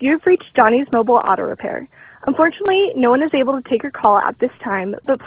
You have reached Johnny's Mobile Auto Repair. Unfortunately, no one is able to take your call at this time, but